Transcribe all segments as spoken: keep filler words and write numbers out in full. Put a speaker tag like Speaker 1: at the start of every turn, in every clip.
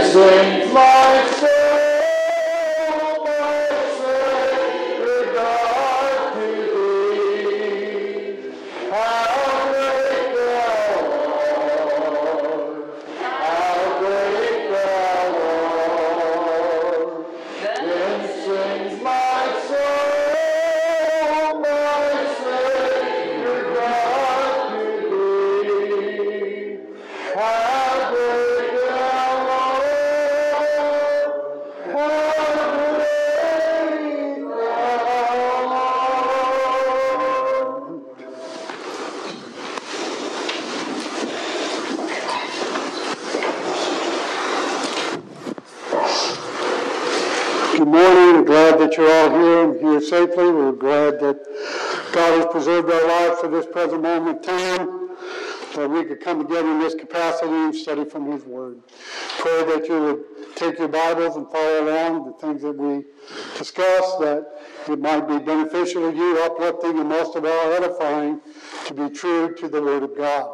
Speaker 1: sings my soul, my Savior God to thee. How great thou art, how great thou art. Then sings my soul, my Savior God to thee. How great thou art, how great thou art. Good morning. We're glad that you're all here and here safely. We're glad that God has preserved our lives for this present moment of time, that we could come together in this capacity and study from His Word. Pray that you would take your Bibles and follow along the things that we discuss, that it might be beneficial to you, uplifting, and most of all edifying, to be true to the Word of God.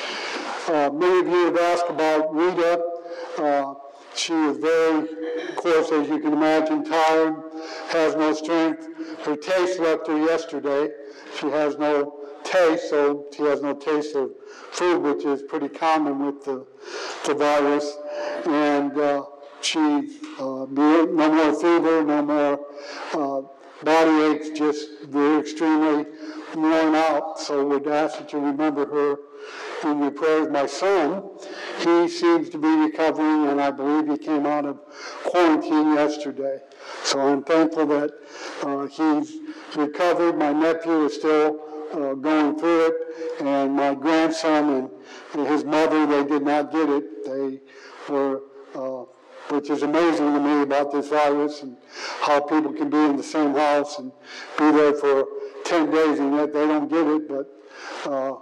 Speaker 1: Uh, many of you have asked about Rita. Uh, she is very, of course, as you can imagine, tired, has no strength. Her taste left her yesterday. She has no taste, so she has no taste of food, which is pretty common with the, the virus. And uh, she, uh, no more fever, no more uh, body aches, just very extremely worn out. So we'd ask that you remember her in your prayers. My son, he seems to be recovering, and I believe he came out of quarantine yesterday. So I'm thankful that uh, he's recovered. My nephew is still uh, going through it, and my grandson and his mother, they did not get it. They were, uh, which is amazing to me about this virus and how people can be in the same house and be there for ten days and yet they don't get it. But uh,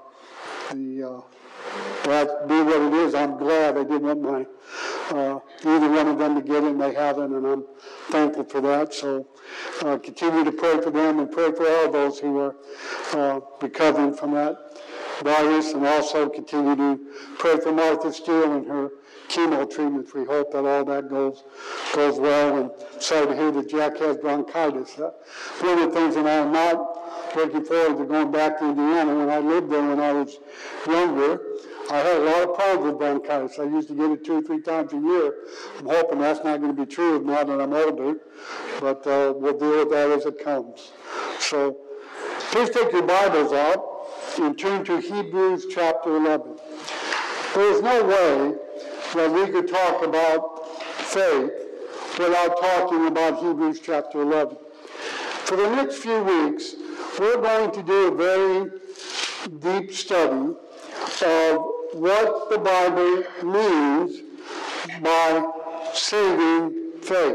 Speaker 1: the uh, that be what it is. I'm glad I didn't want my uh, either one of them to get it, and they haven't, and I'm thankful for that. So uh, continue to pray for them and pray for all those who are uh, recovering from that virus, and also continue to pray for Martha Steele and her chemo treatments. We hope that all that goes goes well, and sorry to hear that Jack has bronchitis. Uh, one of the things that I'm not looking forward to going back to Indiana. When I lived there when I was younger, I had a lot of problems with bronchitis. I used to get it two or three times a year. I'm hoping that's not going to be true now that I'm older, but uh, we'll deal with that as it comes. So please take your Bibles out and turn to Hebrews chapter eleven. There is no way that we could talk about faith without talking about Hebrews chapter eleven. For the next few weeks, we're going to do a very deep study of what the Bible means by saving faith.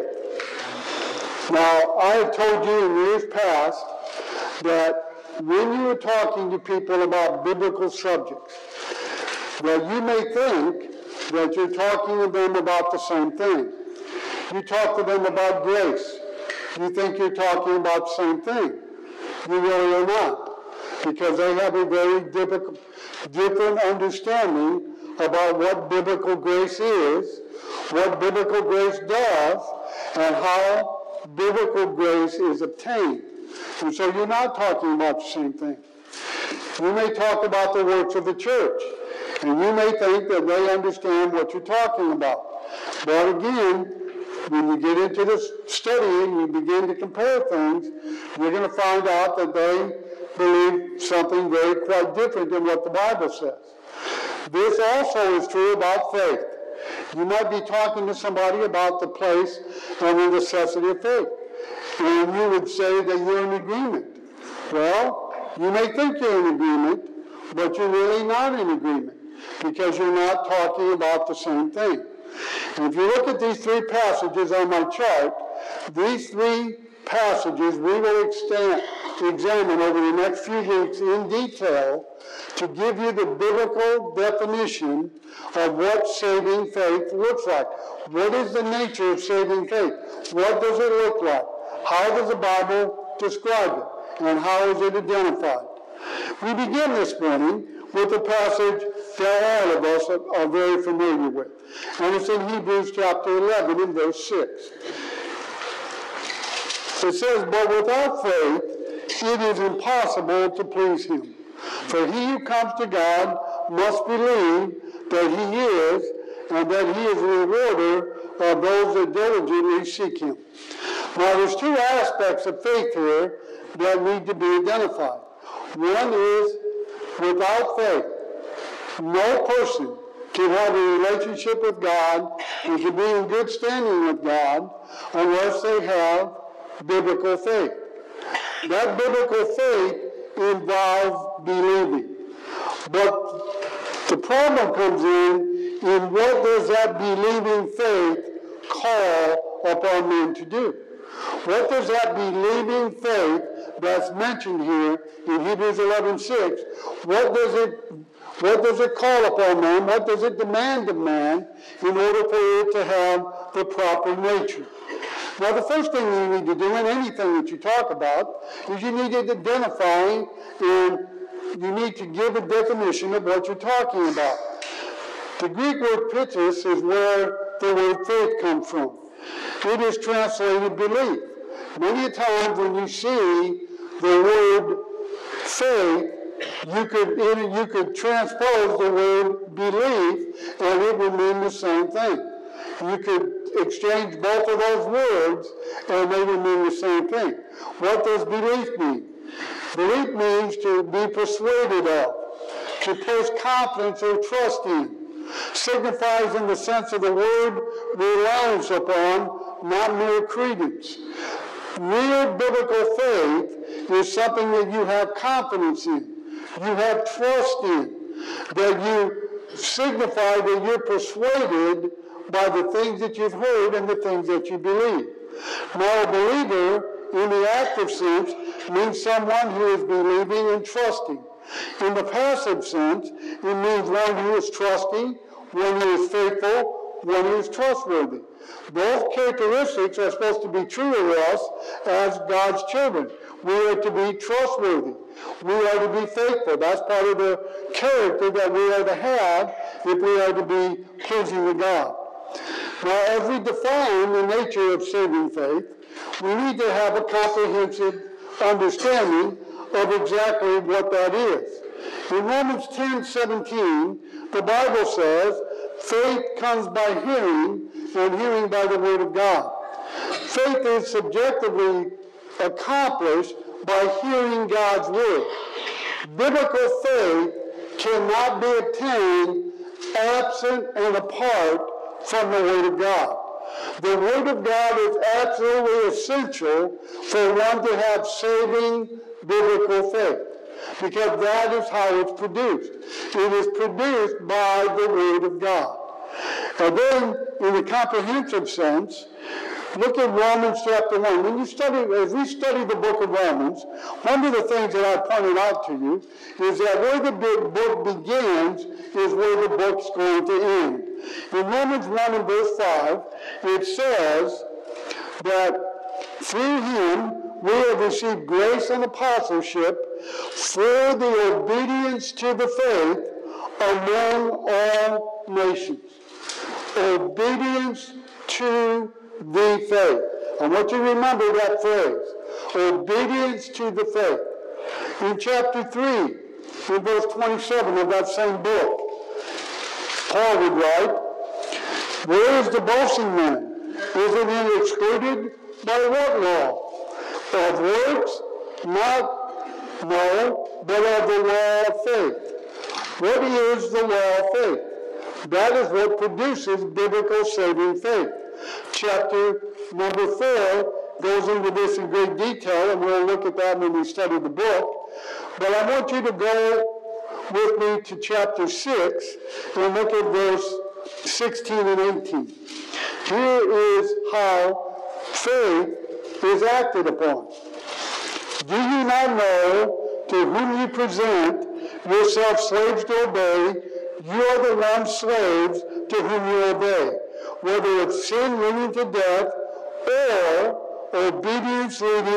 Speaker 1: Now, I have told you in years past that when you are talking to people about biblical subjects, that you may think that you're talking to them about the same thing. You talk to them about grace. You think you're talking about the same thing. You really are not, because they have a very difficult, different understanding about what biblical grace is, what biblical grace does, and how biblical grace is obtained. And so you're not talking about the same thing. You may talk about the works of the church, and you may think that they understand what you're talking about. But again, when you get into this study and you begin to compare things, you're going to find out that they believe something very quite different than what the Bible says. This also is true about faith. You might be talking to somebody about the place and the necessity of faith, and you would say that you're in agreement. Well, you may think you're in agreement, but you're really not in agreement, because you're not talking about the same thing. And if you look at these three passages on my chart, these three passages we will extend, examine over the next few weeks in detail to give you the biblical definition of what saving faith looks like. What is the nature of saving faith? What does it look like? How does the Bible describe it? And how is it identified? We begin this morning with a passage that all of us are, are very familiar with. And it's in Hebrews chapter eleven in verse six. It says, "But without faith it is impossible to please him. For he who comes to God must believe that he is, and that he is a rewarder of those that diligently seek him." Now there's two aspects of faith here that need to be identified. One is without faith. No person can have a relationship with God and can be in good standing with God unless they have biblical faith. That biblical faith involves believing. But the problem comes in, in what does that believing faith call upon men to do? What does that believing faith that's mentioned here in Hebrews eleven six, what does it what does it call upon man? What does it demand of man in order for it to have the proper nature? Now, the first thing you need to do in anything that you talk about is you need to identify and you need to give a definition of what you're talking about. The Greek word "pistis" is where the word faith comes from. It is translated belief. Many times when you see the word faith, you could you could transpose the word belief and it would mean the same thing. You could exchange both of those words and they would mean the same thing. What does belief mean? Belief means to be persuaded of, to place confidence or trust in. Signifies in the sense of the word reliance upon, not mere credence. Real biblical faith is something that you have confidence in, you have trust in, that you signify that you're persuaded by the things that you've heard and the things that you believe. Now, a believer, in the active sense, means someone who is believing and trusting. In the passive sense, it means one who is trusting, one who is faithful, one who is trustworthy. Both characteristics are supposed to be true of us as God's children. We are to be trustworthy. We are to be faithful. That's part of the character that we are to have if we are to be pleasing to God. Now, as we define the nature of saving faith, we need to have a comprehensive understanding of exactly what that is. In Romans ten seventeen, the Bible says, faith comes by hearing, and hearing by the word of God. Faith is subjectively accomplished by hearing God's word. Biblical faith cannot be obtained absent and apart from the word of God. The word of God is absolutely essential for one to have saving biblical faith, because that is how it's produced. It is produced by the word of God. And then, in a comprehensive sense, look at Romans chapter one. When you study, as we study the book of Romans, one of the things that I pointed out to you is that where the book begins is where the book's going to end. In Romans one and verse five, it says that through him we have received grace and apostleship for the obedience to the faith among all nations. Obedience to the faith. I want you to remember that phrase. Obedience to the faith. In chapter three, in verse twenty-seven of that same book, Paul would write, where is the boasting then? Isn't it excluded by what law? Of works? Not, no, but of the law of faith. What is the law of faith? That is what produces biblical saving faith. Chapter number four goes into this in great detail, and we'll look at that when we study the book. But I want you to go with me to chapter six and look at verse sixteen and eighteen. Here is how faith is acted upon. Do you not know to whom you present yourselves slaves to obey? You are the ones slaves to whom you obey, whether it's sin leading to death or obedience leading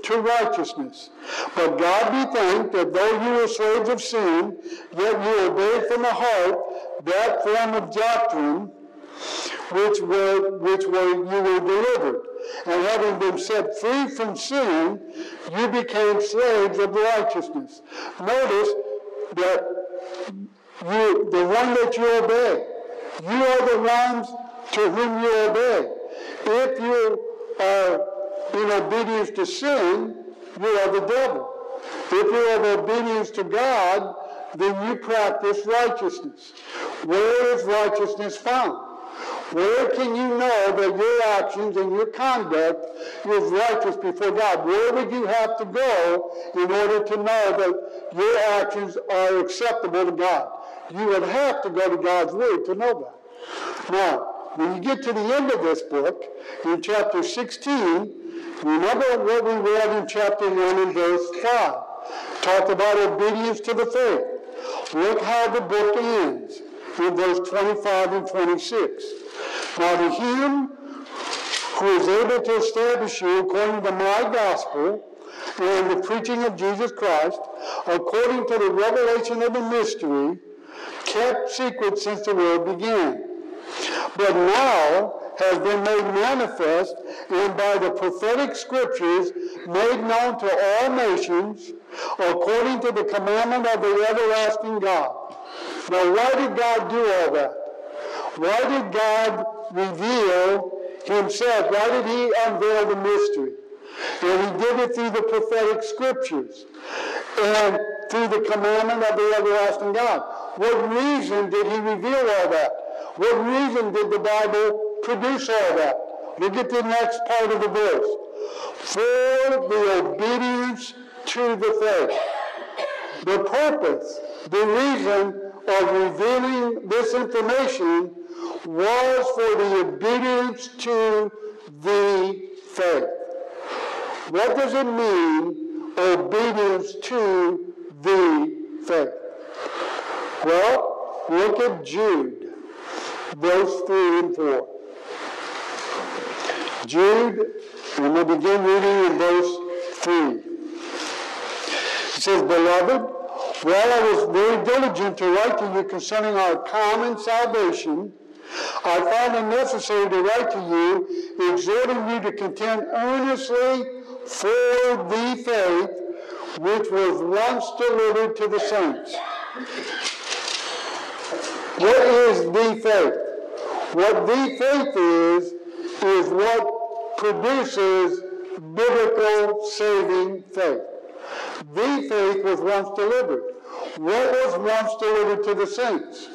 Speaker 1: to righteousness. But God be thanked that though you were slaves of sin, yet you obeyed from the heart that form of doctrine which were which were you were delivered. And having been set free from sin, you became slaves of righteousness. Notice that you, the one that you obey, you are the ones to whom you obey. If you are in obedience to sin, you are the devil. If you have obedience to God, then you practice righteousness. Where is righteousness found? Where can you know that your actions and your conduct is righteous before God? Where would you have to go in order to know that your actions are acceptable to God? You would have to go to God's Word to know that. Now, when you get to the end of this book, in chapter sixteen, remember what we read in chapter one and verse five. Talked about obedience to the faith. Look how the book ends in verse twenty-five and twenty-six. Now to him who is able to establish you according to my gospel and the preaching of Jesus Christ, according to the revelation of the mystery, kept secret since the world began, but now has been made manifest, and by the prophetic scriptures made known to all nations, according to the commandment of the everlasting God. Now, why did God do all that? Why did God reveal himself? Why did he unveil the mystery? And he did it through the prophetic scriptures and through the commandment of the everlasting God. What reason did he reveal all that? What reason did the Bible produce all that? Look at the next part of the verse. For the obedience to the faith. The purpose, the reason of revealing this information was for the obedience to the faith. What does it mean, obedience to the faith? Well, look at Jude, verse three and four. Jude, and we'll begin reading in verse three. It says, Beloved, while I was very diligent to write to you concerning our common salvation, I found it necessary to write to you, exhorting you to contend earnestly for the faith which was once delivered to the saints. What is the faith? What the faith is, is what produces biblical saving faith. The faith was once delivered. What was once delivered to the saints?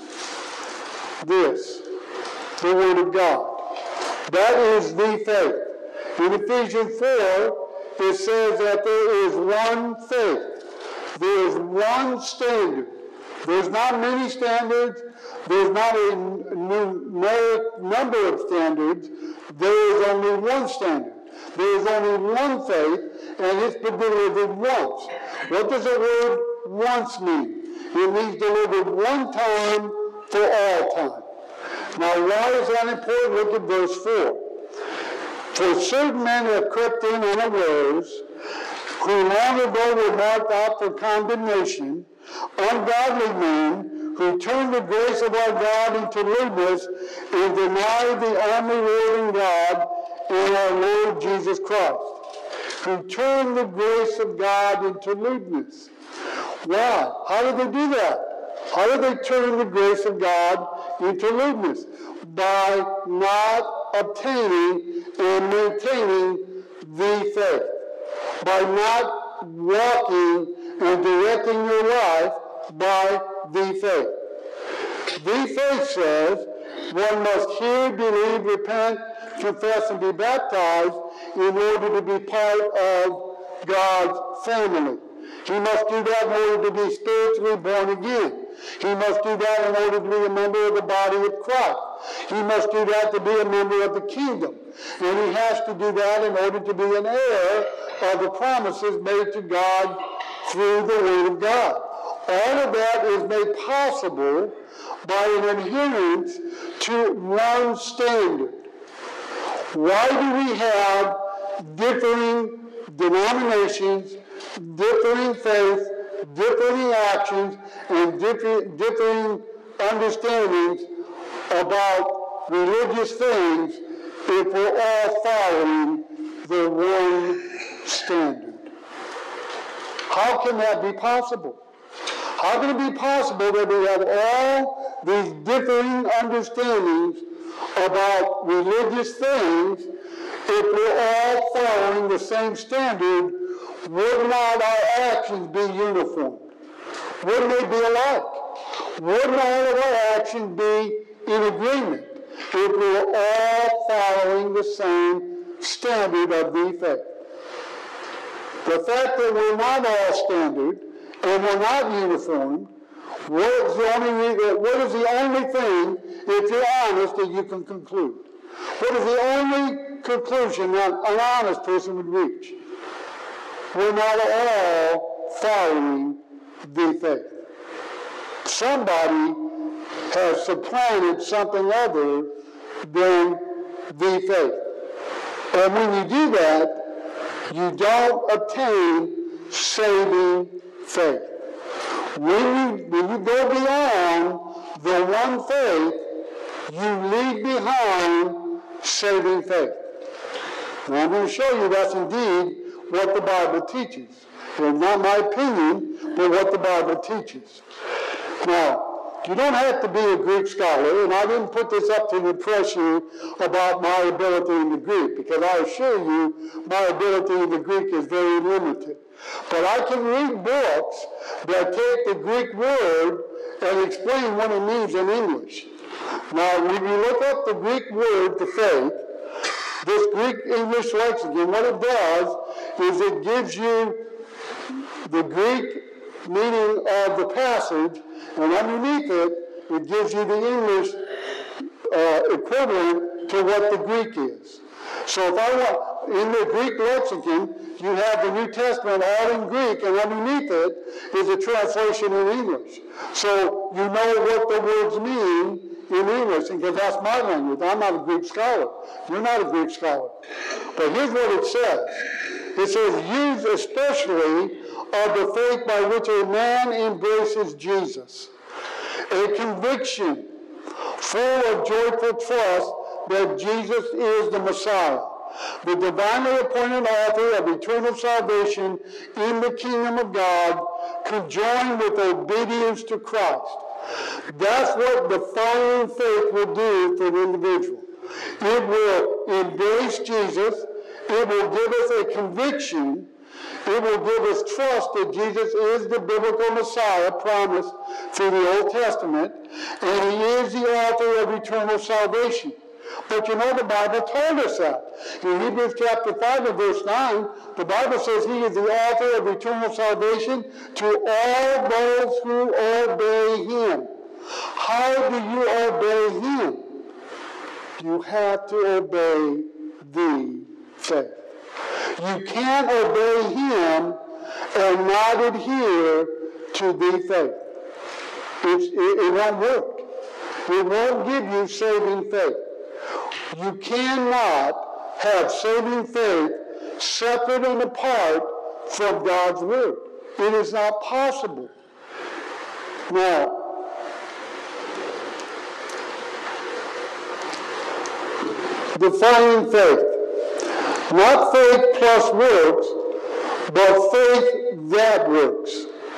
Speaker 1: This, the Word of God. That is the faith. In Ephesians four, it says that there is one faith. There is one standard. There's not many standards. There's not a numeric number of standards. There is only one standard. There is only one faith, and it's been delivered once. What does the word once mean? It means delivered one time for all time. Now, why is that important? Look at verse four. For certain men have crept in unawares, who long ago were marked out for condemnation, ungodly men who turn the grace of our God into lewdness and deny the only living God and our Lord Jesus Christ. Who turn the grace of God into lewdness. Why? How did they do that? How did they turn the grace of God into lewdness? By not obtaining and maintaining the faith. By not walking and directing your life by the faith. The faith says one must hear, believe, repent, confess, and be baptized in order to be part of God's family. He must do that in order to be spiritually born again. He must do that in order to be a member of the body of Christ. He must do that to be a member of the kingdom. And he has to do that in order to be an heir of the promises made to God through the Word of God. All of that is made possible by an adherence to one standard. Why do we have differing denominations, differing faith, differing actions, and different, differing understandings about religious things if we're all following the one standard. How can that be possible? How can it be possible that we have all these differing understandings about religious things if we're all following the same standard? Would not our actions be uniform? Wouldn't they be alike? Wouldn't all of our actions be in agreement if we were all following the same standard of the faith? The fact that we're not all standard and we're not uniform, what is the only, what is the only thing, if you're honest, that you can conclude? What is the only conclusion that an honest person would reach? We're not all following the faith. Somebody has supplanted something other than the faith. And when you do that, you don't obtain saving faith. When you, when you go beyond the one faith, you leave behind saving faith. And I'm going to show you that's indeed what the Bible teaches. Well, not my opinion, but what the Bible teaches. Now, you don't have to be a Greek scholar, and I didn't put this up to impress you about my ability in the Greek, because I assure you my ability in the Greek is very limited. But I can read books that take the Greek word and explain what it means in English. Now, when you look up the Greek word to faith, this Greek English lexicon, what it does is it gives you the Greek meaning of the passage, and underneath it, it gives you the English uh, equivalent to what the Greek is. So if I want, in the Greek lexicon, you have the New Testament all in Greek, and underneath it is a translation in English. So you know what the words mean in English, because that's my language. I'm not a Greek scholar. You're not a Greek scholar. But here's what it says. It says, used especially of the faith by which a man embraces Jesus, a conviction full of joyful trust that Jesus is the Messiah, the divinely appointed author of eternal salvation in the kingdom of God, conjoined with obedience to Christ. That's what defining faith will do for the individual. It will embrace Jesus. It will give us a conviction. It will give us trust that Jesus is the biblical Messiah promised through the Old Testament, and he is the author of eternal salvation. But you know, the Bible told us that. In Hebrews chapter five and verse nine, the Bible says he is the author of eternal salvation to all those who obey him. How do you obey him? You have to obey the faith. You can't obey him and not adhere to the faith. It's, it, it won't work. It won't give you saving faith. You cannot have saving faith separate and apart from God's word. It is not possible. Now, defining faith. Not faith plus works, but faith that works.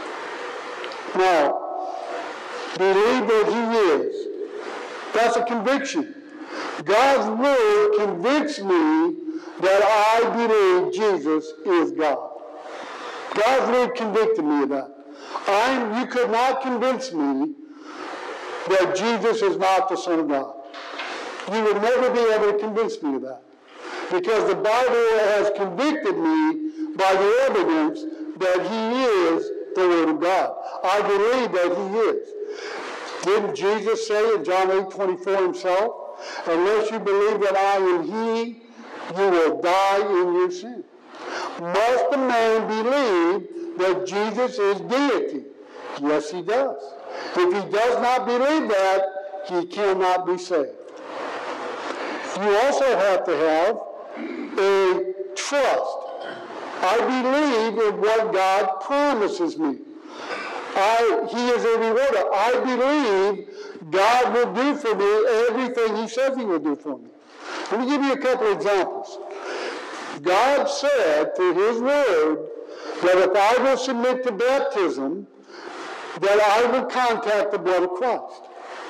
Speaker 1: Now, believe that he is. That's a conviction. God's word convicts me that I believe Jesus is God. God's word convicted me of that. I'm, you could not convince me that Jesus is not the Son of God. You would never be able to convince me of that. Because the Bible has convicted me by the evidence that he is the Word of God. I believe that he is. Didn't Jesus say in John eight twenty-four himself, unless you believe that I am he, you will die in your sin? Must a man believe that Jesus is deity? Yes, he does. If he does not believe that, he cannot be saved. You also have to have a trust. I believe in what God promises me. I, he is a rewarder. I believe God will do for me everything he says he will do for me. Let me give you a couple of examples. God said through his word that if I will submit to baptism, that I will contact the blood of Christ.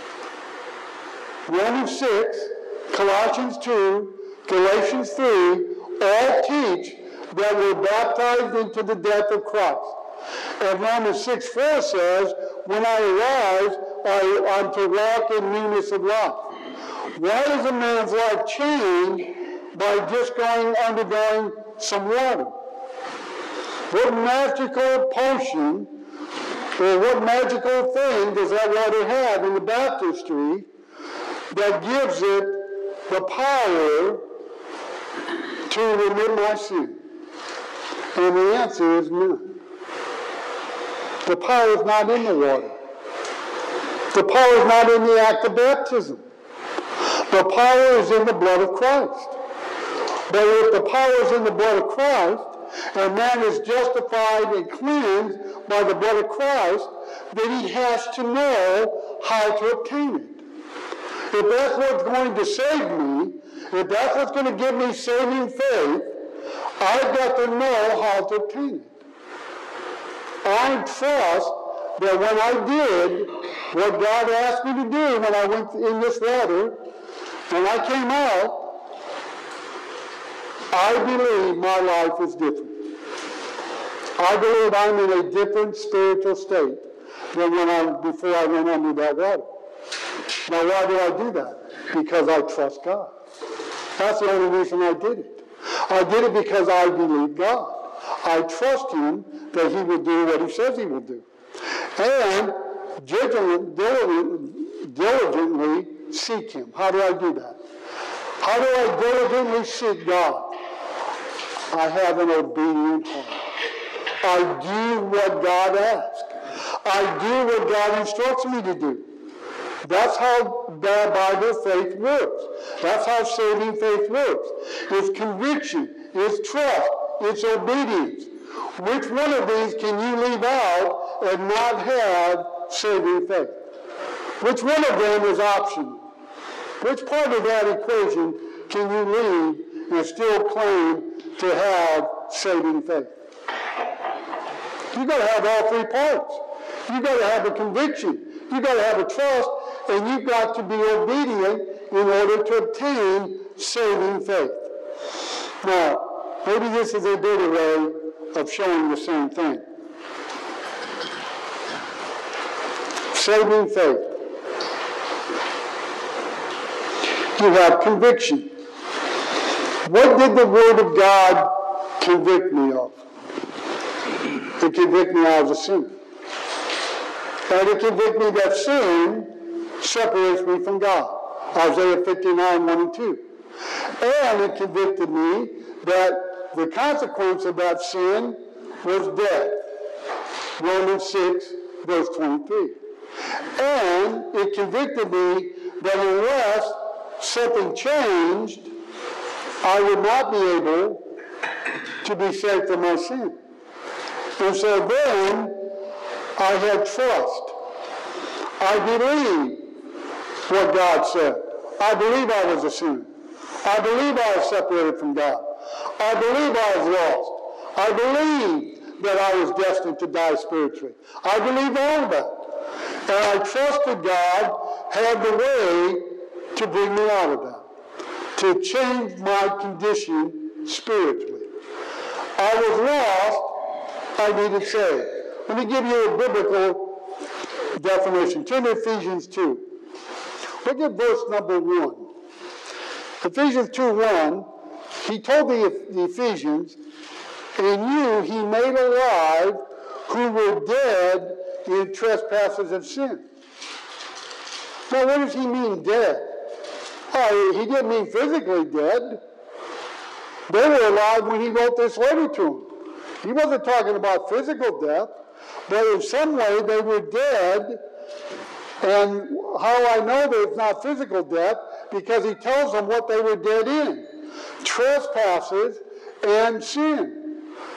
Speaker 1: Romans six, Colossians two, Galatians three, all teach that we're baptized into the death of Christ. And Romans six four says, when I arise, I, I'm to walk in newness of life. Why does a man's life change by just going, undergoing some water? What magical potion or what magical thing does that water have in the baptistry that gives it the power to remit my sin? And the answer is none. The power is not in the water. The power is not in the act of baptism. The power is in the blood of Christ. But if the power is in the blood of Christ, and man is justified and cleansed by the blood of Christ, then he has to know how to obtain it. If that's what's going to save me, if that's what's going to give me saving faith, I've got to know how to obtain it. I trust that when I did what God asked me to do when I went in this water, when I came out, I believe my life is different. I believe I'm in a different spiritual state than when I before I went under that water. Now, why do I do that? Because I trust God. That's the only reason I did it. I did it because I believe God. I trust him that he will do what he says he will do. And diligently seek him. How do I do that? How do I diligently seek God? I have an obedient heart. I do what God asks. I do what God instructs me to do. That's how Bible faith works. That's how saving faith works. It's conviction, it's trust, it's obedience. Which one of these can you leave out and not have saving faith? Which one of them is optional? Which part of that equation can you leave and still claim to have saving faith? You've got to have all three parts. You've got to have a conviction. You've got to have a trust, and you've got to be obedient in order to obtain saving faith. Now, maybe this is a better way of showing the same thing. Saving faith. You have conviction. What did the Word of God convict me of? It convicted me I was a sinner. And it convicted me that sin separates me from God. Isaiah fifty-nine, one and two. And it convicted me that the consequence of that sin was death. Romans six, verse twenty-three. And it convicted me that unless something changed, I would not be able to be saved from my sin. And so then, I had trust. I believed what God said. I believe I was a sinner. I believe I was separated from God. I believe I was lost. I believe that I was destined to die spiritually. I believe all of that. And I trusted God had the way to bring me out of that, to change my condition spiritually. I was lost. I needed saved. Let me give you a biblical definition. Turn to Ephesians two. Look at verse number one. Ephesians two one, he told the, the Ephesians, in you he made alive who were dead in trespasses and sin. Now, what does he mean dead? Oh, he didn't mean physically dead. They were alive when he wrote this letter to them. He wasn't talking about physical death, but in some way they were dead. And how I know that it's not physical death, because he tells them what they were dead in. Trespasses and sin.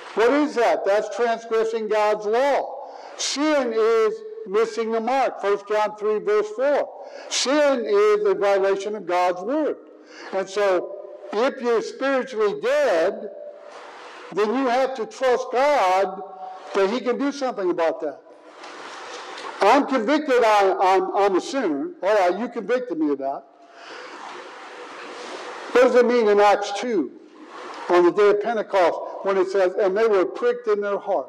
Speaker 1: What is that? That's transgressing God's law. Sin is missing the mark. First John three, verse four. Sin is a violation of God's word. And so, if you're spiritually dead, then you have to trust God that He can do something about that. I'm convicted I, I'm, I'm a sinner. All right, you convicted me of that. What does it mean in Acts two, on the day of Pentecost, when it says, and they were pricked in their heart?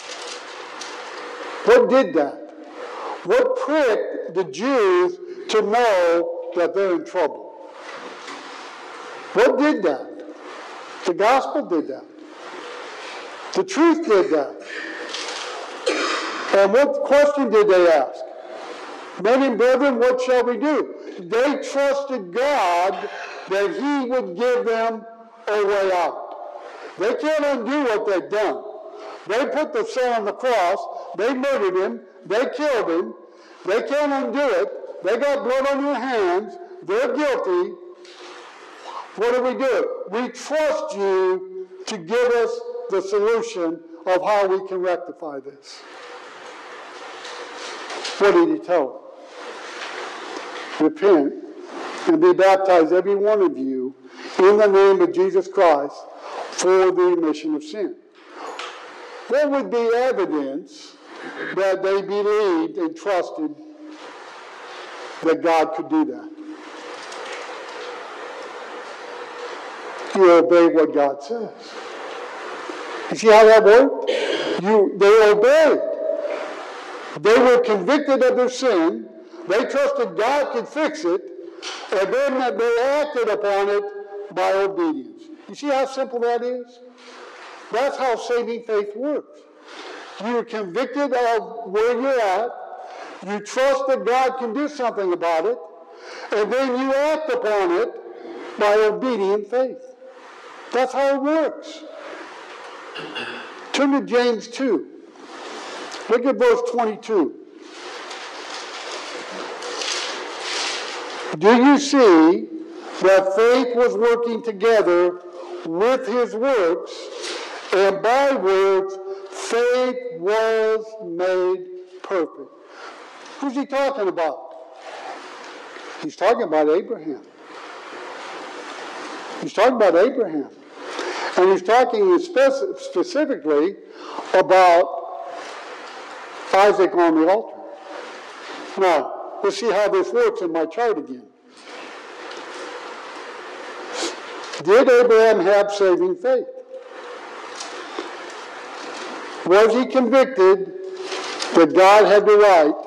Speaker 1: What did that? What pricked the Jews to know that they're in trouble? What did that? The gospel did that. The truth did that. And what question did they ask? Men and brethren, what shall we do? They trusted God that He would give them a way out. They can't undo what they've done. They put the Son on the cross. They murdered Him. They killed Him. They can't undo it. They got blood on their hands. They're guilty. What do we do? We trust You to give us the solution of how we can rectify this. What did He tell them? Repent and be baptized, every one of you, in the name of Jesus Christ for the remission of sin. What would be evidence that they believed and trusted that God could do that? You obey what God says. You see how that worked? You, they obeyed. They were convicted of their sin. They trusted God could fix it. And then they acted upon it by obedience. You see how simple that is? That's how saving faith works. You're convicted of where you're at. You trust that God can do something about it. And then you act upon it by obedient faith. That's how it works. Turn to James two. Look at verse twenty-two. Do you see that faith was working together with His works, and by works faith was made perfect? Who's he talking about? He's talking about Abraham. He's talking about Abraham. And he's talking spec- specifically about Isaac on the altar. Now, let's see how this works in my chart again. Did Abraham have saving faith? Was he convicted that God had the right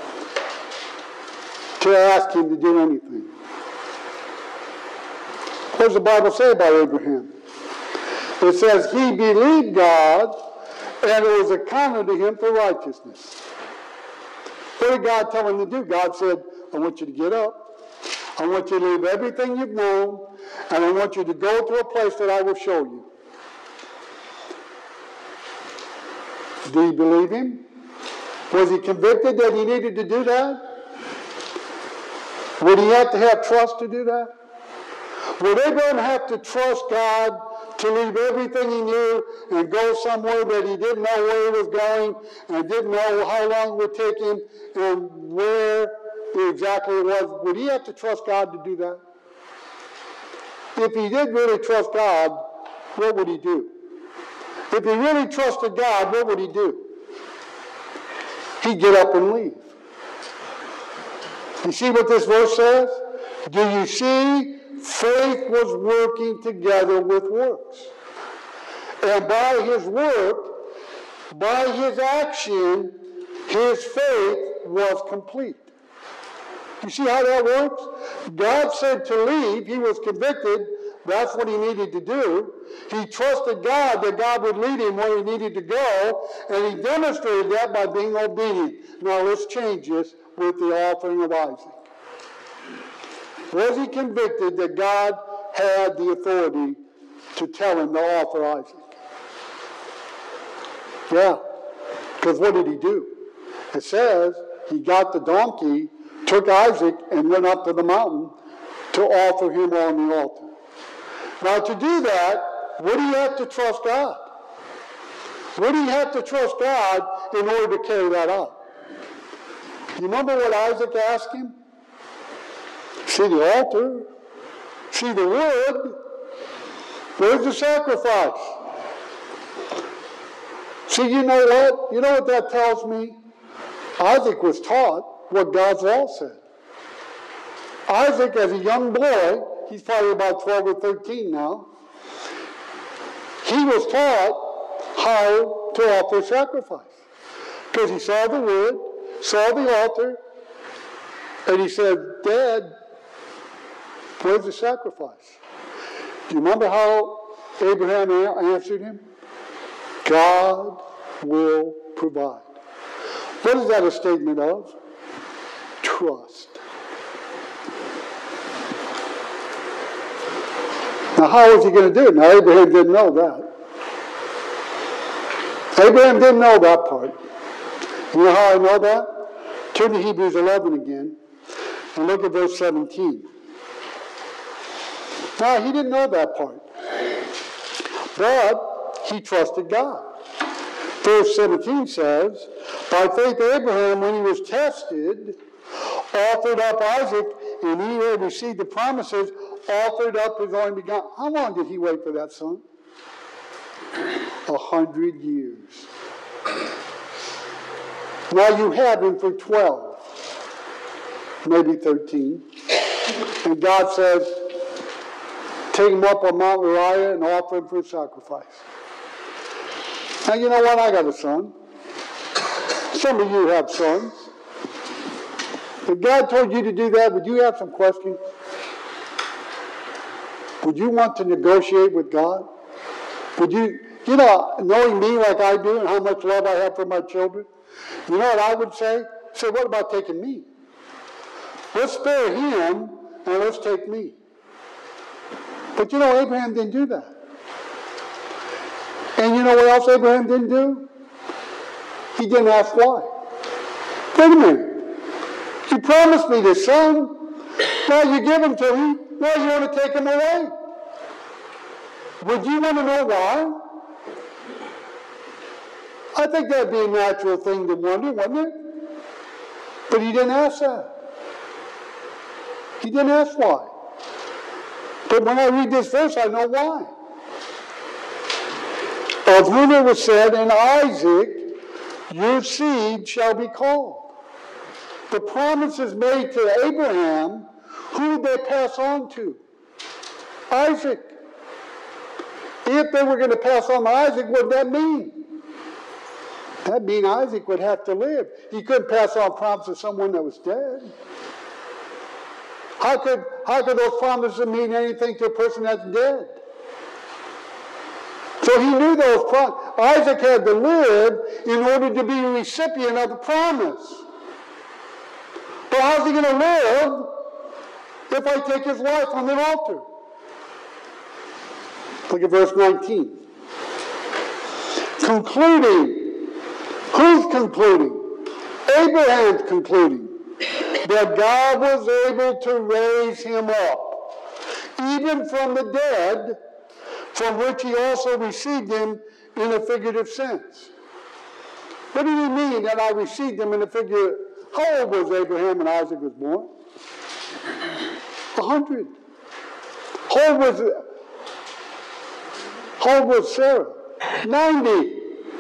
Speaker 1: to ask him to do anything? What does the Bible say about Abraham? It says he believed God and it was accounted to him for righteousness. What did God tell him to do? God said, I want you to get up. I want you to leave everything you've known, and I want you to go to a place that I will show you. Do you believe him? Was he convicted that he needed to do that? Would he have to have trust to do that? Would Abraham have to trust God to leave everything he knew and go somewhere that he didn't know where he was going and didn't know how long it would take him and where exactly it was? Would he have to trust God to do that? If he did really trust God, what would he do? If he really trusted God, what would he do? He'd get up and leave. You see what this verse says? Do you see? Faith was working together with works. And by his work, by his action, his faith was complete. You see how that works? God said to leave. He was convicted. That's what he needed to do. He trusted God that God would lead him where he needed to go, and he demonstrated that by being obedient. Now let's change this with the offering of Isaac. Was he convicted that God had the authority to tell him to offer Isaac? Yeah. Because what did he do? It says he got the donkey, took Isaac, and went up to the mountain to offer him on the altar. Now to do that, would he have to trust God? Would he have to trust God in order to carry that out? You remember what Isaac asked him? See the altar? See the wood? Where's the sacrifice? See, you know what? You know what that tells me? Isaac was taught what God's law said. Isaac, as a young boy, he's probably about twelve or thirteen now, he was taught how to offer sacrifice. Because he saw the wood, saw the altar, and he said, Dad, where's the sacrifice? Do you remember how Abraham answered him? God will provide. What is that a statement of? Trust. Now, how was he going to do it? Now, Abraham didn't know that. Abraham didn't know that part. You know how I know that? Turn to Hebrews eleven again and look at verse seventeen. Now, he didn't know that part. But he trusted God. Verse seventeen says, by faith Abraham, when he was tested, offered up Isaac, and he had received the promises, offered up his only begotten. How long did he wait for that son? A hundred years. Now you have him for twelve, maybe thirteen. And God says, take him up on Mount Moriah and offer him for a sacrifice. Now you know what? I got a son. Some of you have sons. If God told you to do that, would you have some questions? Would you want to negotiate with God? Would you, you know, knowing me like I do and how much love I have for my children, you know what I would say? Say, what about taking me? Let's spare him and let's take me. But you know, Abraham didn't do that. And you know what else Abraham didn't do? He didn't ask why. Wait a minute. You promised me this son. Now you give him to me. Now you want to take him away. Would you want to know why? I think that'd be a natural thing to wonder, wouldn't it? But he didn't ask that. He didn't ask why. But when I read this verse, I know why. Of whom it was said, in Isaac your seed shall be called. The promise is made to Abraham. Who did they pass on to? Isaac. If they were going to pass on to Isaac, what did that mean? That mean Isaac would have to live. He couldn't pass on promise to someone that was dead. How could, how could those promises mean anything to a person that's dead? So he knew those promises. Isaac had to live in order to be a recipient of the promise. But how's he going to live if I take his life on the altar? Look at verse nineteen. Concluding. Who's concluding? Abraham's concluding that God was able to raise him up, even from the dead, from which he also received him in a figurative sense. What did he mean that I received him in a figurative? How old was Abraham when Isaac was born? A hundred. How old was, how old was Sarah? Ninety.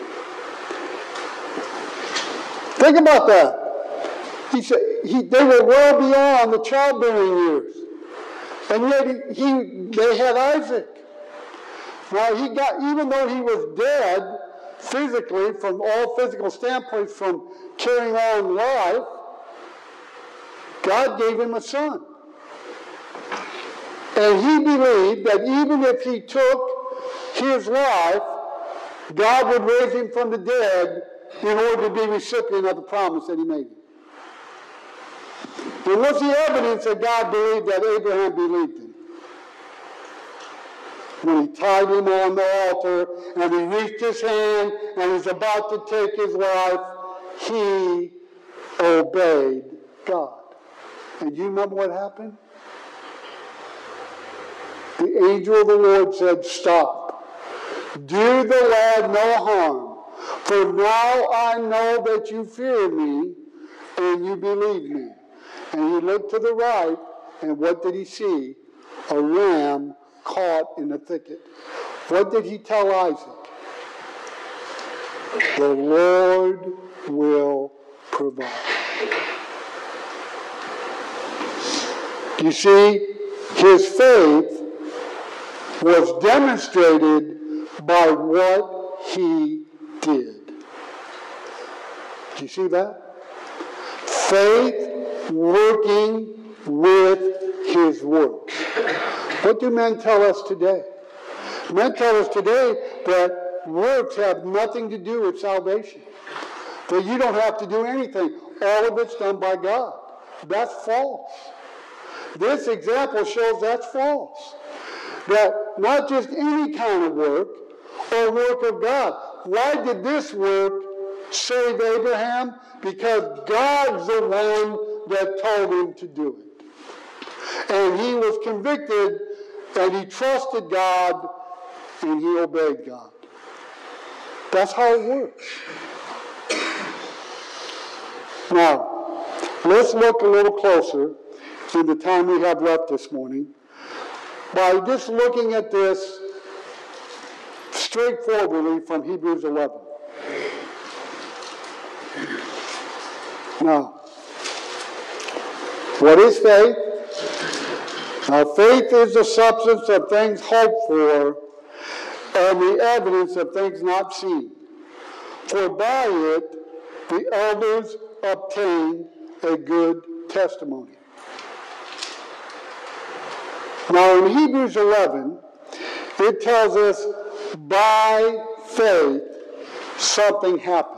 Speaker 1: Think about that. He said he, they were well beyond the childbearing years, and yet he, he they had Isaac. Now he got, even though he was dead physically, from all physical standpoints, from carrying on life, God gave him a son. And he believed that even if he took his life, God would raise him from the dead in order to be recipient of the promise that he made him. And what's the evidence that God believed that Abraham believed him? When he tied him on the altar and he reached his hand and was about to take his life, he obeyed God. And you remember what happened? The angel of the Lord said, stop. Do the lad no harm. For now I know that you fear me, and you believe me. And he looked to the right, and what did he see? A ram caught in the thicket. What did he tell Isaac? The Lord will provide. You see, his faith was demonstrated by what he did. Do you see that? Faith working with his works. What do men tell us today? Men tell us today that works have nothing to do with salvation. That you don't have to do anything. All of it's done by God. That's false. This example shows that's false. That not just any kind of work or work of God. Why did this work save Abraham? Because God's the one that told him to do it. And he was convicted and he trusted God and he obeyed God. That's how it works. Now, let's look a little closer in the time we have left this morning by just looking at this straightforwardly from Hebrews eleven. Now, what is faith? Now, faith is the substance of things hoped for and the evidence of things not seen. For by it the elders obtained a good testimony. Now, in Hebrews eleven, it tells us by faith something happened.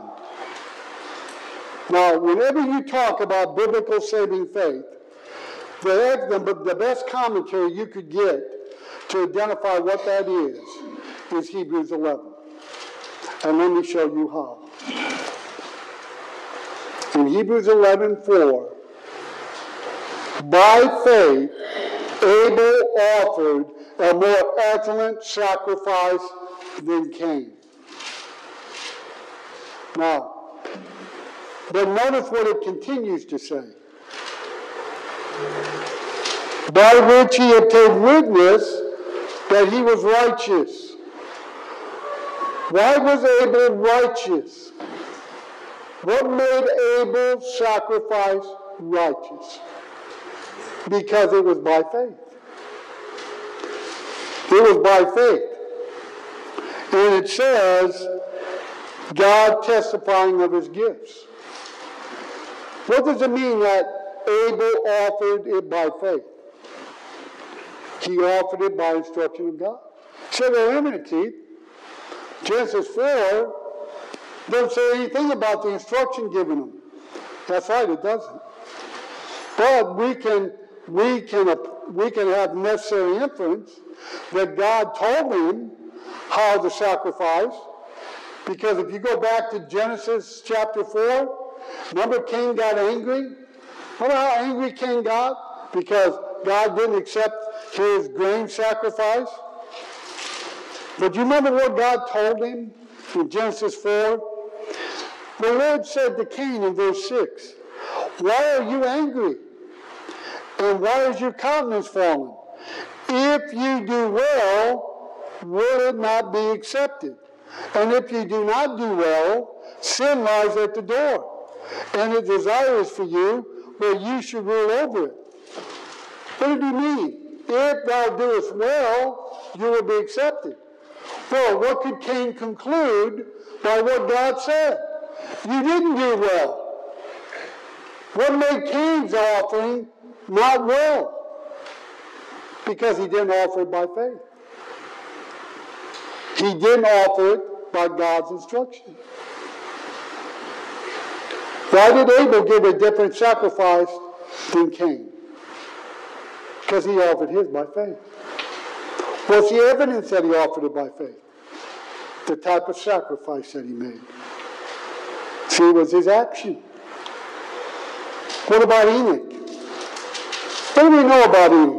Speaker 1: Now, whenever you talk about biblical saving faith, the, the, the best commentary you could get to identify what that is is Hebrews eleven. And let me show you how. In Hebrews eleven four, by faith, Abel offered a more excellent sacrifice than Cain. Now, but notice what it continues to say. By which he obtained witness that he was righteous. Why was Abel righteous? What made Abel's sacrifice righteous? Because it was by faith. It was by faith. And it says, God testifying of his gifts. What does it mean that Abel offered it by faith? He offered it by instruction of God. So wait a minute, Keith. Genesis four doesn't say anything about the instruction given him. That's right, it doesn't. But we can we can we can have necessary inference that God told him how to sacrifice, because if you go back to Genesis chapter four, remember Cain got angry? Remember how angry Cain got? Because God didn't accept his grain sacrifice. But you remember what God told him in Genesis four? The Lord said to Cain in verse six, why are you angry? And why is your countenance fallen? If you do well, will it not be accepted? And if you do not do well, sin lies at the door, and it desires for you, where you should rule over it. What did he mean? If thou doest well, you will be accepted. Well, what could Cain conclude by what God said? You didn't do well. What made Cain's offering not well? Because he didn't offer it by faith. He didn't offer it by God's instruction. Why did Abel give a different sacrifice than Cain? Because he offered his by faith. What's the evidence that he offered it by faith? The type of sacrifice that he made. See, it was his action. What about Enoch? What do we know about Enoch?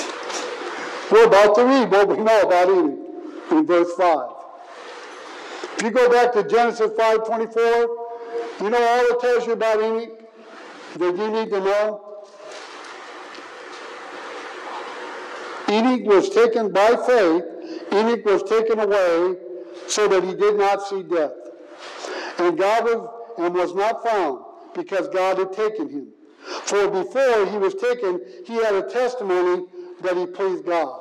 Speaker 1: We're about to read what we know about Enoch in verse five. If you go back to Genesis five twenty-four, you know all it tells you about Enoch that you need to know? Enoch was taken by faith. Enoch was taken away so that he did not see death. And God was, and was not found because God had taken him. For before he was taken, he had a testimony that he pleased God.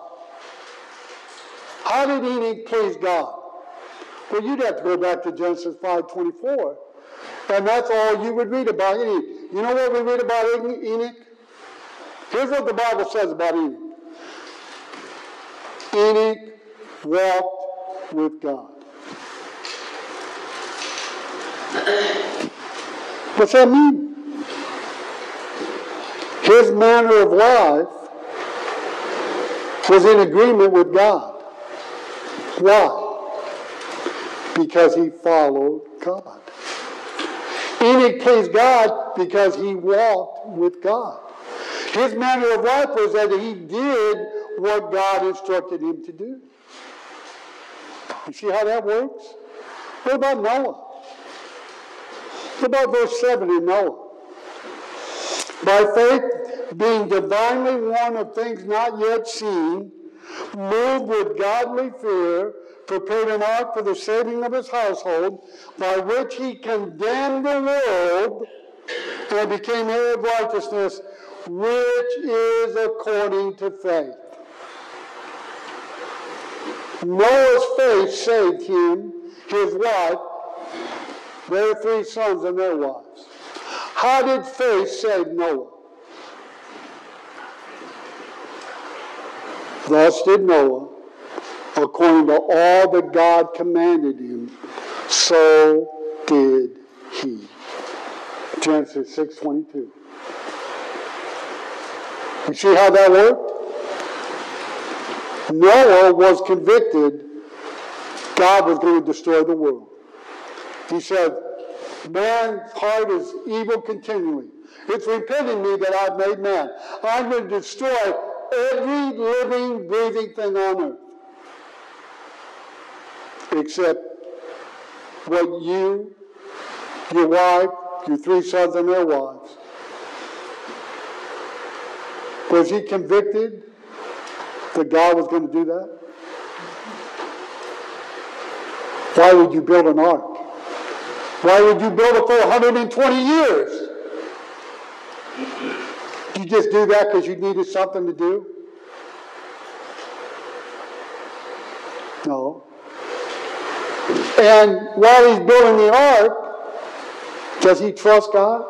Speaker 1: How did Enoch please God? Well, you'd have to go back to Genesis five twenty-four. And that's all you would read about Enoch. You know what we read about Enoch? Here's what the Bible says about Enoch. Enoch walked with God. What's that mean? His manner of life was in agreement with God. Why? Because he followed God. Enoch pleased God because he walked with God. His manner of life was that he did what God instructed him to do. You see how that works? What about Noah? What about verse seven in Noah? By faith, being divinely warned of things not yet seen, moved with godly fear, prepared an ark for the saving of his household, by which he condemned the world and became heir of righteousness, which is according to faith. Noah's faith saved him, his wife, their three sons and their wives. How did faith save Noah? Thus did Noah, according to all that God commanded him, so did he. Genesis six twenty-two. You see how that worked? Noah was convicted God was going to destroy the world. He said, man's heart is evil continually. It's repenting me that I've made man. I'm going to destroy every living, breathing thing on earth. Except what you, your wife, your three sons and their wives. Was he convicted that God was going to do that? Why would you build an ark? Why would you build it for one hundred twenty years? You just do that because you needed something to do? No. And while he's building the ark, does he trust God?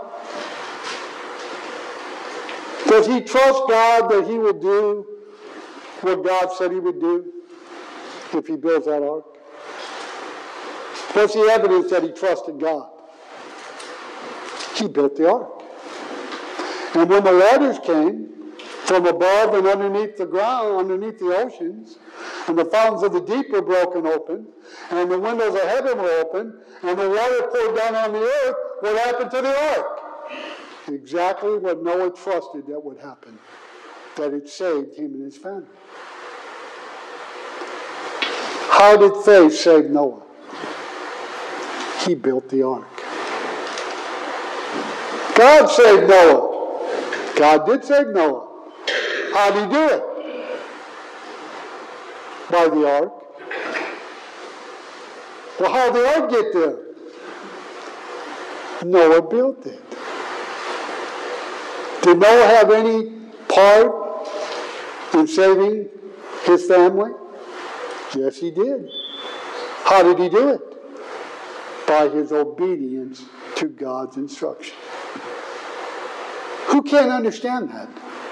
Speaker 1: Does he trust God that he will do what God said he would do if he builds that ark? What's the evidence that he trusted God? He built the ark. And when the waters came from above and underneath the ground, underneath the oceans, and the fountains of the deep were broken open, and the windows of heaven were open, and the water poured down on the earth, what happened to the ark? Exactly what Noah trusted that would happen, that it saved him and his family. How did faith save Noah? He built the ark. God saved Noah. God did save Noah. How did he do it? By the ark. Well, how did the ark get there? Noah built it. Did Noah have any part in saving his family? Yes, he did. How did he do it? By his obedience to God's instruction. Who can't understand that?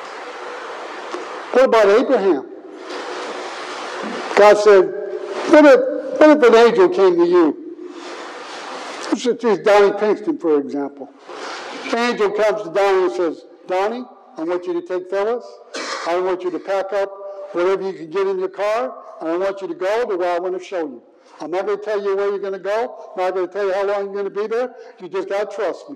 Speaker 1: What about Abraham? God said, what if, what if an angel came to you? Let's just use Donnie Pinkston, for example. The angel comes to Donnie and says, Donnie, I want you to take Phyllis. I want you to pack up whatever you can get in your car, and I want you to go to where I want to show you. I'm not going to tell you where you're going to go. I'm not going to tell you how long you're going to be there. You just got to trust me.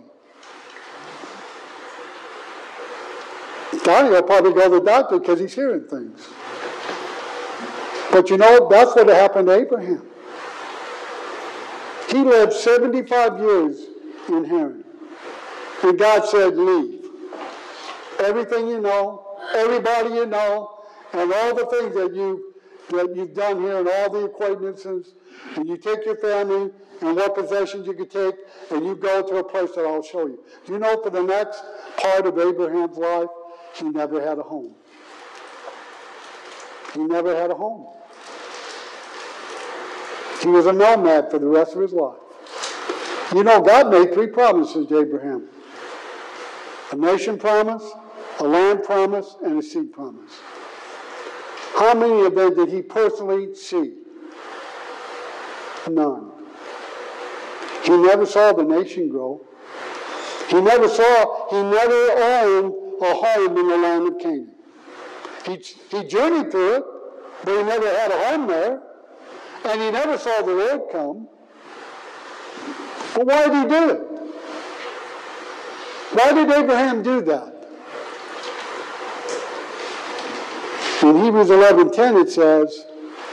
Speaker 1: Donnie will probably go to the doctor because he's hearing things. But you know, that's what happened to Abraham. He lived seventy-five years in Haran. And God said, leave. Everything you know, everybody you know, and all the things that, you, that you've done here and all the acquaintances, and you take your family and what possessions you could take, and you go to a place that I'll show you. Do you know for the next part of Abraham's life, he never had a home. He never had a home. He was a nomad for the rest of his life. You know, God made three promises to Abraham. A nation promise, a land promise, and a seed promise. How many of them did he personally see? None. He never saw the nation grow. He never saw, he never owned a home in the land of Canaan. He, he journeyed through it, but he never had a home there. And he never saw the Lord come. But why did he do it? Why did Abraham do that? In Hebrews eleven ten it says,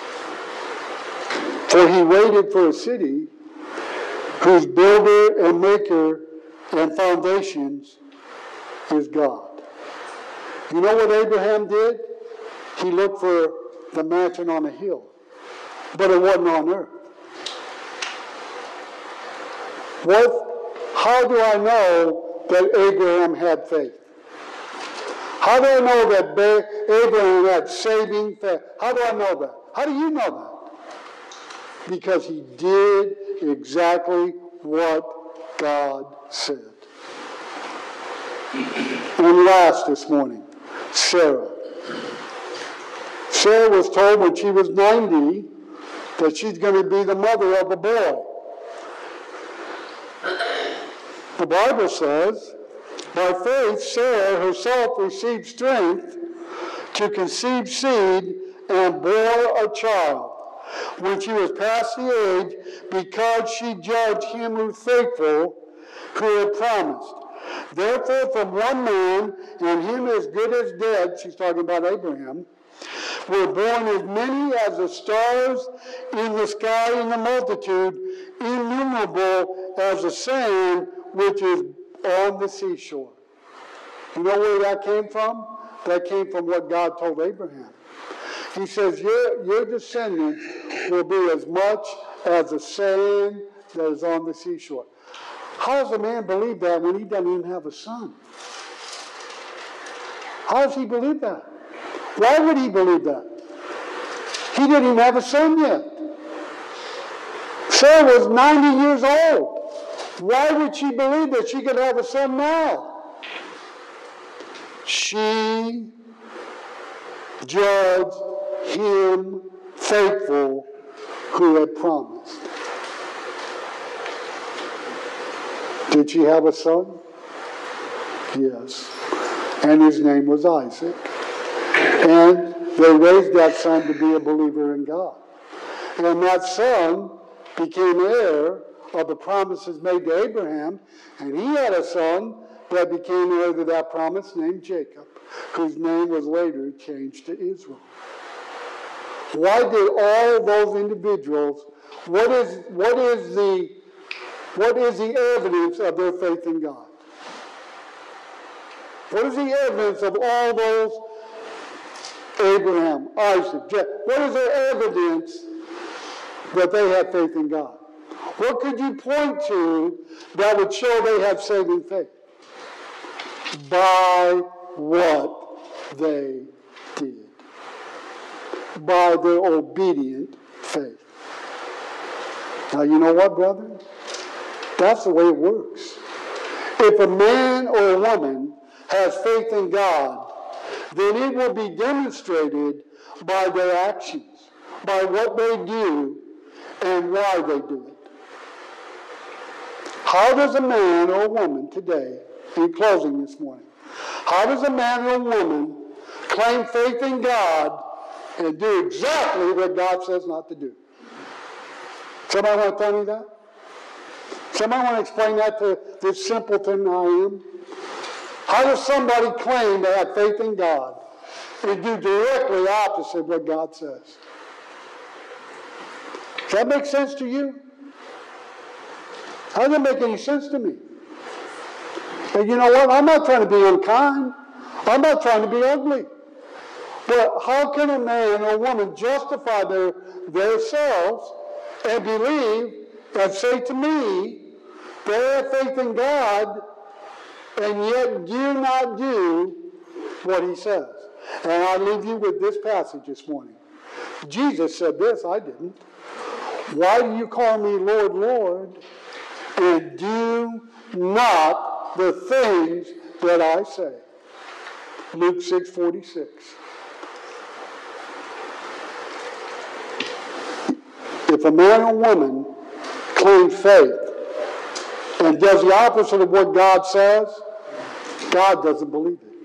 Speaker 1: for he waited for a city whose builder and maker and foundations is God. You know what Abraham did? He looked for the mansion on a hill, but it wasn't on earth. What? How do I know that Abraham had faith? How do I know that Abraham had saving faith? How do I know that? How do you know that? Because he did exactly what God said. And last this morning, Sarah. Sarah was told when she was ninety that she's going to be the mother of a boy. The Bible says, by faith, Sarah herself received strength to conceive seed and bore a child when she was past the age, because she judged him who was faithful who had promised. Therefore, from one man, and him as good as dead, she's talking about Abraham, were born as many as the stars in the sky in the multitude, innumerable as the sand which is on the seashore. You know where that came from? That came from what God told Abraham. He says, your, your descendants will be as much as the sand that is on the seashore. How does a man believe that when he doesn't even have a son? How does he believe that? Why would he believe that? He didn't even have a son yet. Sarah was ninety years old. Why would she believe that she could have a son now? She judged him faithful who had promised. Did she have a son? Yes. And his name was Isaac. And they raised that son to be a believer in God. And that son became heir of the promises made to Abraham, and he had a son that became heir to that promise named Jacob, whose name was later changed to Israel. Why did all those individuals, what is, what is the, what is the evidence of their faith in God? What is the evidence of all those Abraham, Isaac, Jacob? What is their evidence that they had faith in God? What could you point to that would show they have saving faith? By what they did. By their obedient faith. Now, you know what, brethren? That's the way it works. If a man or a woman has faith in God, then it will be demonstrated by their actions, by what they do and why they do it. How does a man or a woman today, in closing this morning, how does a man or a woman claim faith in God and do exactly what God says not to do? Somebody want to tell me that? Somebody want to explain that to this simpleton I am? How does somebody claim to have faith in God and do directly opposite what God says? Does that make sense to you? That doesn't make any sense to me. And you know what? I'm not trying to be unkind. I'm not trying to be ugly. But how can a man or a woman justify their, their selves and believe and say to me, they have faith in God, and yet do not do what he says? And I leave you with this passage this morning. Jesus said this, I didn't. Why do you call me Lord, Lord, and do not the things that I say? Luke six forty-six. If a man or woman claims faith and does the opposite of what God says, God doesn't believe it.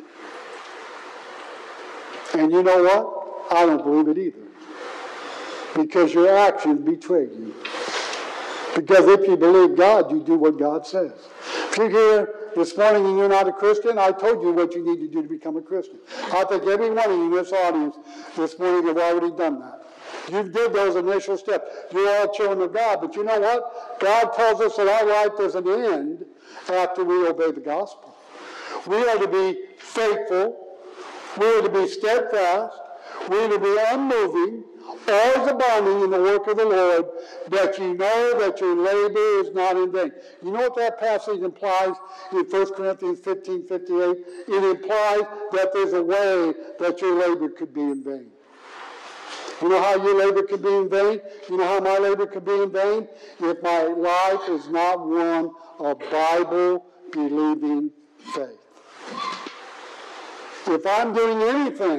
Speaker 1: And you know what? I don't believe it either. Because your actions betray you. Because if you believe God, you do what God says. If you're here this morning and you're not a Christian, I told you what you need to do to become a Christian. I think every one of you in this audience this morning have already done that. You did those initial steps. You're all children of God. But you know what? God tells us that our life is an end after we obey the gospel. We are to be faithful. We are to be steadfast. We are to be unmoving, always abounding in the work of the Lord, that you know that your labor is not in vain. You know what that passage implies in First Corinthians fifteen fifty-eight? It implies that there's a way that your labor could be in vain. You know how your labor could be in vain? You know how my labor could be in vain? If my life is not one of Bible-believing faith. If I'm doing anything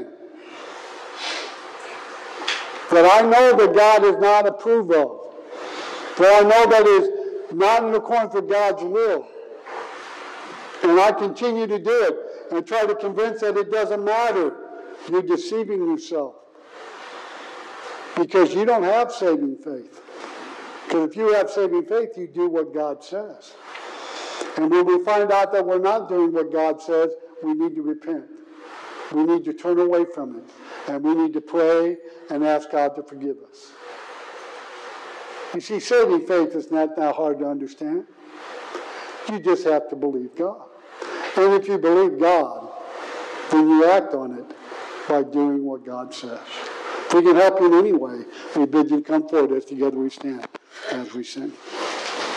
Speaker 1: that I know that God does not approve of, that I know that is not in accordance with God's will, and I continue to do it and try to convince that it doesn't matter, you're deceiving yourself. Because you don't have saving faith. Because if you have saving faith, you do what God says. And when we find out that we're not doing what God says, we need to repent. We need to turn away from it. And we need to pray and ask God to forgive us. You see, saving faith is not that hard to understand. You just have to believe God. And if you believe God, then you act on it by doing what God says. If we can help you in any way, we bid you come forward as together we stand as we sing.